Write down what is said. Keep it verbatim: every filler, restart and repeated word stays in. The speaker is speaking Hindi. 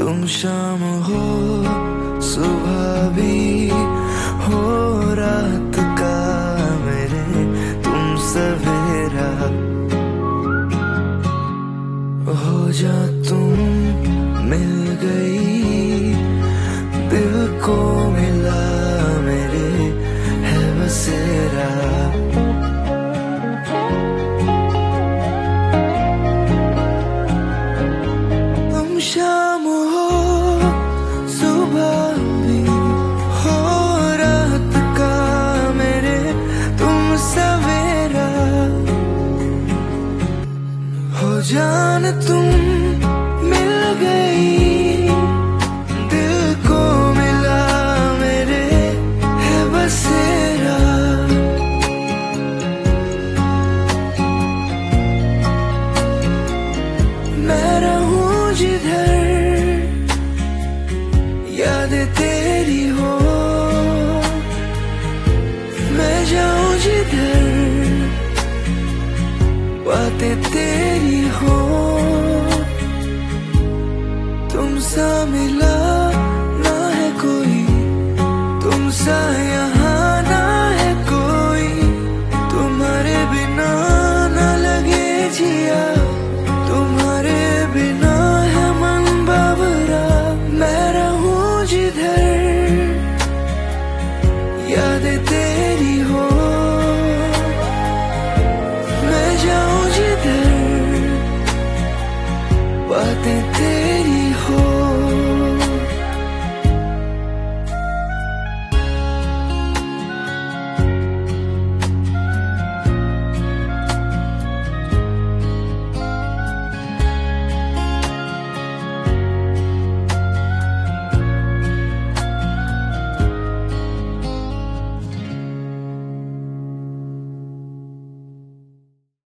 तुम शाम हो सुबह भी हो रात का मेरे तुम सवेरा हो जा तुम मिल गई दिल को मिला मेरे है बसेरा तुम शाम हो सुबह भी हो रात का मेरे तुम सवेरा हो जान तुम मिल गई दिल को मिला मेरे है बसेरा मैं रहूं जिधर यादें तेरी हो मैं जाऊं जिधर बातें तेरी हो तुमसा मिला